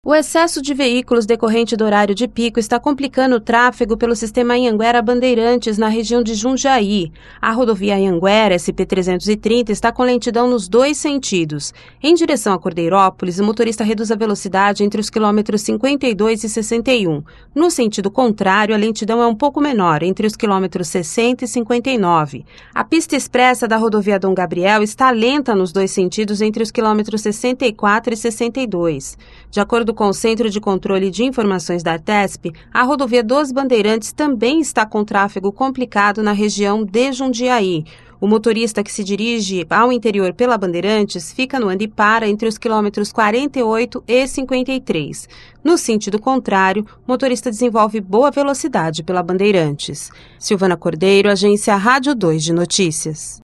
O excesso de veículos decorrente do horário de pico está complicando o tráfego pelo sistema Anhanguera-Bandeirantes, na região de Jundiaí. A rodovia Anhanguera SP-330 está com lentidão nos dois sentidos. Em direção a Cordeirópolis, o motorista reduz a velocidade entre os quilômetros 52 e 61. No sentido contrário, a lentidão é um pouco menor, entre os quilômetros 60 e 59. A pista expressa da rodovia Dom Gabriel está lenta nos dois sentidos, entre os quilômetros 64 e 62. De acordo com o Centro de Controle de Informações da Artesp, a rodovia dos Bandeirantes também está com tráfego complicado na região de Jundiaí. O motorista que se dirige ao interior pela Bandeirantes fica no anda e para entre os quilômetros 48 e 53. No sentido contrário, o motorista desenvolve boa velocidade pela Bandeirantes. Silvana Cordeiro, Agência Rádio 2 de Notícias.